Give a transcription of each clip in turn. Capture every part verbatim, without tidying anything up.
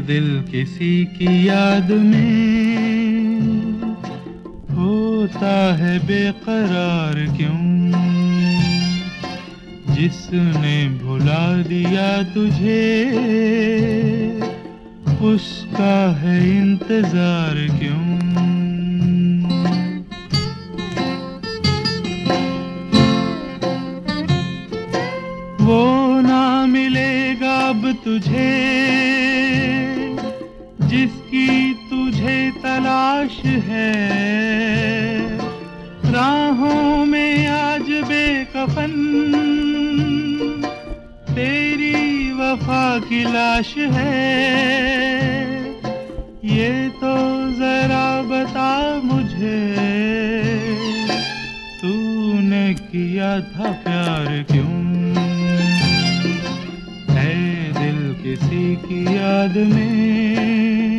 दिल किसी की याद में होता है बेकरार क्यों? जिसने भुला दिया तुझे उसका है इंतजार क्यों? वो ना मिलेगा अब तुझे जिसकी तुझे तलाश है। राहों में आज बेकफन तेरी वफा की लाश है। ये तो जरा बता मुझे तूने किया था प्यार क्यों? है दिल किसी की याद में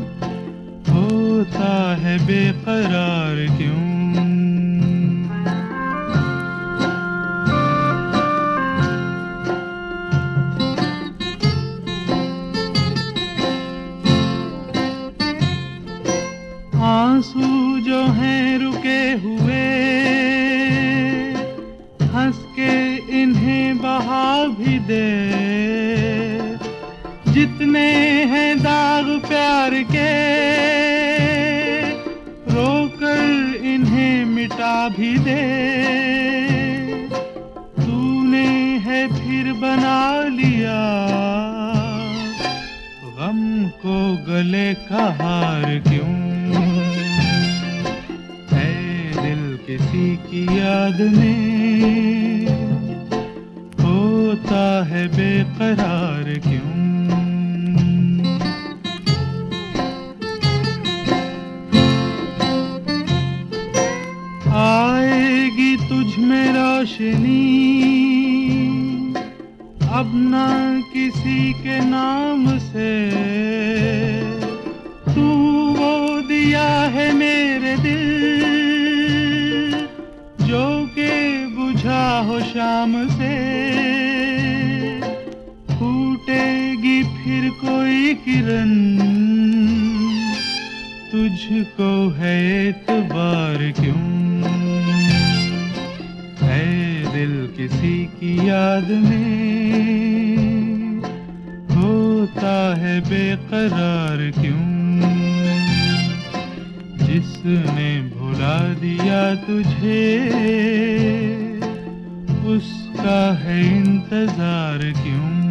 होता है बेकरार क्यों? आंसू जो हैं रुके हुए हंस के इन्हें बहा भी दे। जितने हैं दाग प्यार के रोकर इन्हें मिटा भी दे। तूने है फिर बना लिया गम को गले का हार क्यों? है दिल किसी की याद में होता है बेकरार क्यों? आएगी तुझ में रोशनी अब ना किसी के नाम से। तू वो दिया है मेरे दिल जो के बुझा हो शाम से। फूटेगी फिर कोई किरण तुझको है एतबार क्यों? है दिल किसी की याद में होता है बेकरार क्यों? जिसने भुला दिया तुझे उसका है इंतजार क्यों?